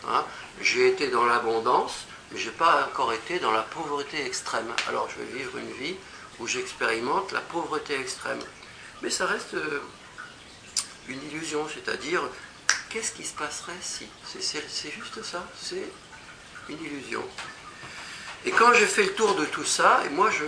Hein. J'ai été dans l'abondance, mais je n'ai pas encore été dans la pauvreté extrême. Alors je vais vivre une vie où j'expérimente la pauvreté extrême. Mais ça reste une illusion, c'est-à-dire, qu'est-ce qui se passerait si? C'est juste ça, c'est une illusion. Et quand j'ai fait le tour de tout ça, et moi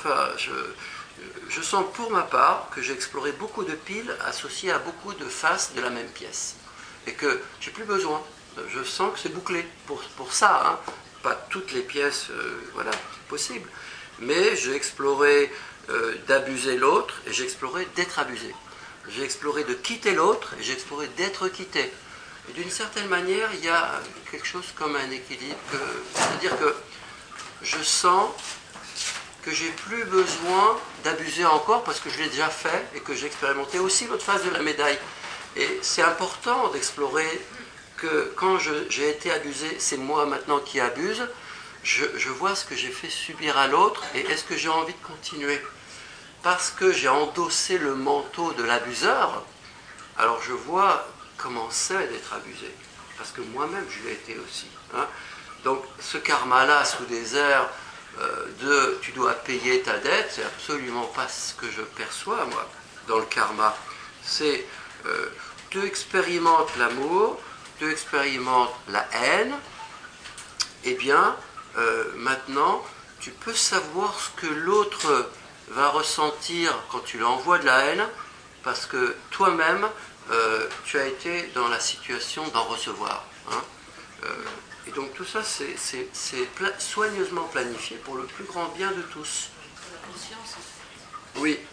je sens pour ma part que j'ai exploré beaucoup de piles associées à beaucoup de faces de la même pièce. Et que j'ai plus besoin. Je sens que c'est bouclé pour ça. Hein. Pas toutes les pièces voilà, possibles. Mais j'ai exploré d'abuser l'autre et j'ai exploré d'être abusé. J'ai exploré de quitter l'autre et j'ai exploré d'être quitté. Et d'une certaine manière, il y a quelque chose comme un équilibre. C'est-à-dire que je sens que j'ai plus besoin d'abuser encore parce que je l'ai déjà fait et que j'ai expérimenté aussi l'autre face de la médaille. Et c'est important d'explorer que quand j'ai été abusé, c'est moi maintenant qui abuse. Je vois ce que j'ai fait subir à l'autre et est-ce que j'ai envie de continuer? Parce que j'ai endossé le manteau de l'abuseur, alors je vois comment c'est d'être abusé. Parce que moi-même, je l'ai été aussi. Hein. Donc ce karma-là, sous des airs de tu dois payer ta dette, c'est absolument pas ce que je perçois, moi, dans le karma. C'est tu expérimentes l'amour, tu expérimentes la haine, et bien, maintenant, tu peux savoir ce que l'autre va ressentir quand tu lui envoies de la haine, parce que toi-même, tu as été dans la situation d'en recevoir. Hein. Et donc tout ça, c'est soigneusement planifié pour le plus grand bien de tous. La conscience. Oui.